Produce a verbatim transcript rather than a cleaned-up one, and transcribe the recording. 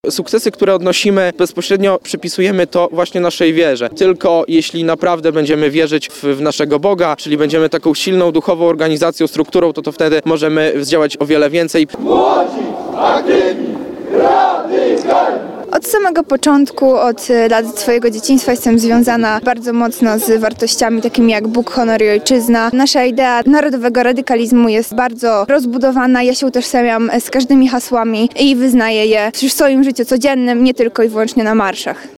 Sukcesy, które odnosimy, bezpośrednio przypisujemy to właśnie naszej wierze. Tylko jeśli naprawdę będziemy wierzyć w, w naszego Boga, czyli będziemy taką silną duchową organizacją, strukturą, to to wtedy możemy zdziałać o wiele więcej. Młodzi, aktywni, radykalni. Od samego początku, od lat swojego dzieciństwa jestem związana bardzo mocno z wartościami takimi jak Bóg, honor i ojczyzna. Nasza idea narodowego radykalizmu jest bardzo rozbudowana. Ja się utożsamiam z każdymi hasłami i wyznaję je w swoim życiu codziennym, nie tylko i wyłącznie na marszach.